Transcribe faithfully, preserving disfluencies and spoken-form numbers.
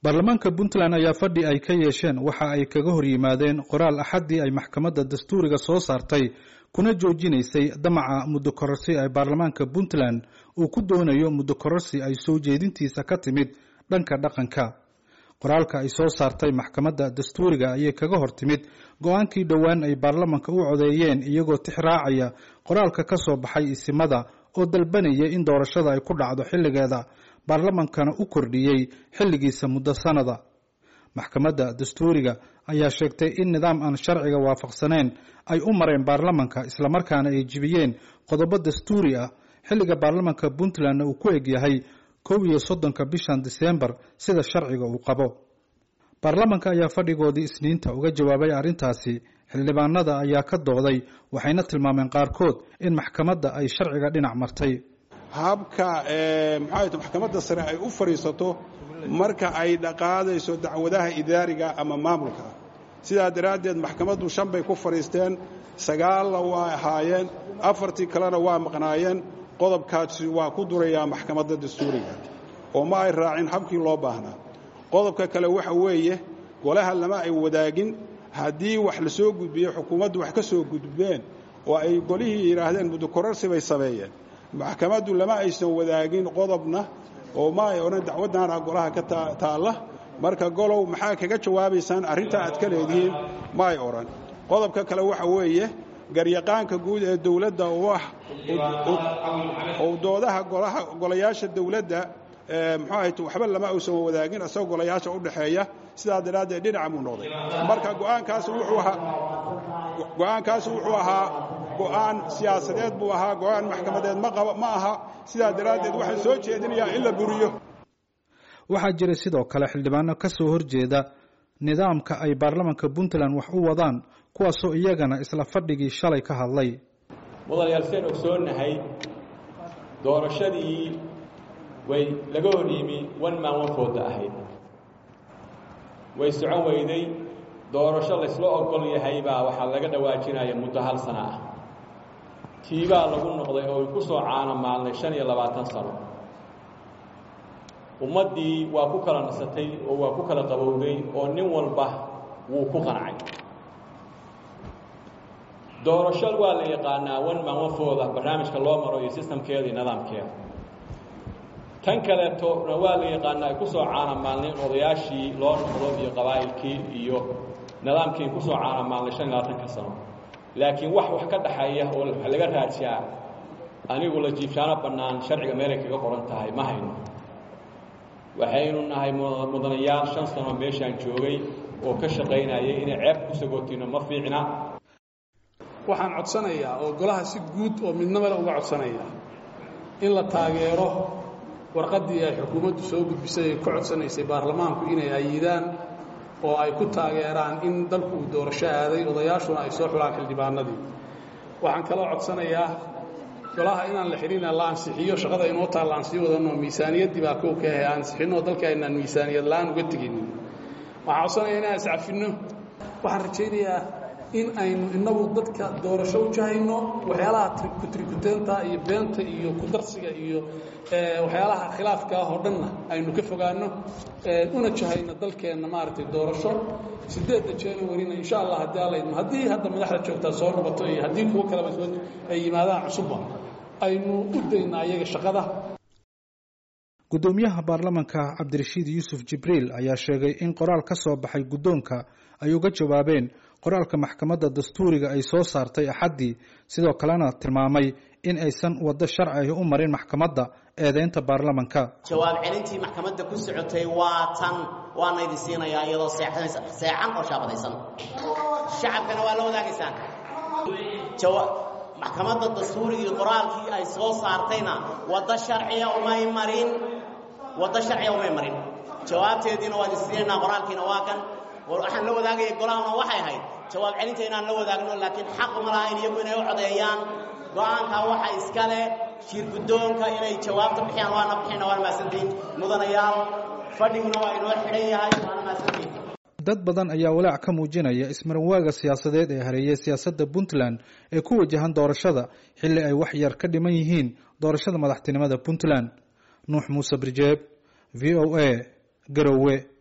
baarlamaanka Puntland ayaa fadhi ay ka yeesheen waxa ay kaga hor yimaadeen qoraal axadii ay maxkamadda dastuuriga soo saartay kuna joojinaysay damaca muddo kororsi ay baarlamaanka Puntland uu ku doonayo muddo kororsi ay soo jeedintiisa ka timid dhanka dhaqanka. qoraalka ay soo saartay maxkamadda dastuuriga ayay kaga hor timid go'aankii dhawaan ay baarlamaanka u codeeyeen iyagoo tixraacaya qoraalka ka soo baxay isimada oo dalbanaya in doorashada ay ku dhacdo xilligeeda baarlamaankana u kordhiyay xilligiisa muddo sanada. maxkamadda dastuuriga ayaa sheegtay in nidaam aan sharciga waafaqsaneyn ay u mareen baarlamaanka isla markaana ay jibiyeen qodobo dastuuri ah xilliga baarlamaanka Puntland uu ku eg yahay kow iyo soddonka bishan December sida sharciga uu qabo. baarlamaanka ayaa fadhigoodii Isniinta uga jawaabay arrintaasi. xildhibaanada ayaa ka dooday waxayna tilmaameen qaarkood in maxkamadda ay sharciga dhinac martay. habka ee maxay maxkamadda sare ay u fariisato marka ay dhaqaadayso dacwadaha idaariga ama maamulka. sidaa daraadeed maxkamaddu shan bay ku fariisteen, sagaal waa ahaayeen, afartii kalena waa maqnaayeen. qodobkaasi waa ku duraya maxkamadda dastuuriga oo ma ay raacin habkii loo baahnaa. qodobka kale waxa weeye golaha lama ay wadaagin haddii wax la soo gudbiyo xukuumaddu wax ka soo gudbeen oo ay golihii yiraahdeen muddo kororsi bay sameeyeen. maxkamaddu lama aysan wadaagin qodobna oo ma ay oran dacwadana golaha ka taala marka golow maxaa kaga jawaabaysaan arrinta aad ka leedihiin ma ay oran. qodobka kale waxa weeye garyaqaanka guud ee dawladda wax oo doodaha golaha golayaasha dawladda ee maxay tahay waxba lama aysan wadaagin asoo golayaasha u dhaxeeya sidaa daraadeed dhinaca mu noqday. marka go'aankaas wuxuu ahaa go'aankaas wuxuu ahaa go'aan siyaasadeed buu ahaa go'aan maxkamadeed ma qaba ma aha. sidaa daraadeed waxaan soo jeedinayaa in la buriyo. waxaa jira sidoo kale xildhibaano ka soo horjeeda nidaamka ay baarlamaanka Puntland wax u wadaan kuwaasoo iyagana isla fadhigii shalay ka hadlay. mudanayaal seen ogsoonahay doorashadii way laga hor yimi one man one vote ahayd way socon weyday. doorasho la isla ogol yahay baa waxaa laga dhawaajinaya muddo hal sano ah. tiibaa lagu noqday oo ku soo caana maalnay shan iyo labaatan sano. ummadii waa ku kala nasatay oo waa ku kala qabowday oo nin walba wuu ku qancay. doorasho waa la yaqaanaa one man one vote barnaamijka loo maro iyo systemkeeda iyo nidaamkeeda. tan kaleeto waa la yaqaanaa ay ku soo caana maalnay odayaashii loo noqdo iyo qabaa'ilkii iyo nidaamkii ku soo caana maalnay shan iyo labaatan sano. laakiin wax wax ka dhaxaya oo laga raajiyaa anigu la jiifshaano bannaan sharciga meel ay kaga qoran tahay ma hayno. waxaynu nahay mudanayaal shan sano meeshaan joogay oo ka shaqaynayay inay ceeb ku sagootino ma fiicna. waxaan codsanayaa oo golaha si guud oo midnaba uga codsanayaa in la taageero warqadii ay xukuumaddu soo gudbisay ka codsanaysay baarlamaanku inay ayidaan oo ay ku taageeraan in dalku uu doorasho aaday odayaashuna ay soo xulaan xildhibaanadii. waxaan kaloo codsanayaa golaha inaan la xirin la ansixiyo shaqada inoo taala aan sii wadano miisaaniyaddii baa koo ka ah ansixino dalka inaan miisaaniyad laan uga tagin. waxaan codsanayaa inaan iscafino. waxaan rajaynayaa in aynu inagu dadka doorasho u jahayno waxyaalaha kutrikuteenta iyo beenta iyo ku darsiga iyo waxyaalaha khilaafka ah oo dhanna aynu ka fogaano una jahayno dalkeena maartay doorasho sideedda January insha Allah haddii alla idmo haddii hadda madaxda joogta soo noqoto iyo haddii kuwa kale soo ay yimaadaan cusub aynu u dayna ayaga shaqada. gudoomiyaha baarlamaanka Cabdirashiid Yuusuf Jibriil ayaa sheegay in qoraal ka soo baxay gudoonka ay uga jawaabeen qoraalka maxkamadda dastuuriga ay soo saartay axadii sidoo kalena tilmaamay in aysan wada sharci u marin maxkamadda eedeynta baarlamaanka. jawaab celintii maxkamadda ku socotay waa tan waana idin siinayaa iyadoo seexan oo shaabadaysan. shacabkana waa la wadaagaysaan. jawaab maxkamadda dastuuriga qoraalkii ay soo saartayna wada sharciya uma marin wada sharciya uma marin. jawaabteedina waa idin siinaynaa qoraalkiina waa kan waxaan la wadaagay golahana waxay ahayd jawaab celinta inaan la wadaagno laakiin xaq uma lahayn iyagu inay u codeeyaan. go'aanka waxa iska leh shir gudoonka inay jawaabta bixiyaan waana bixina waana maasantiin mudanayaal fadhiguna waa inoo xidhan yahay waana maasantiin. dad badan ayaa walaac ka muujinaya ismarinwaaga siyaasadeed ee hareeyay siyaasadda Puntland ee ku wajahan doorashada xilli ay wax yar ka dhiman yihiin doorashada madaxtinimada Puntland. Nuux Muuse Birjeeb, V O A, Garowe.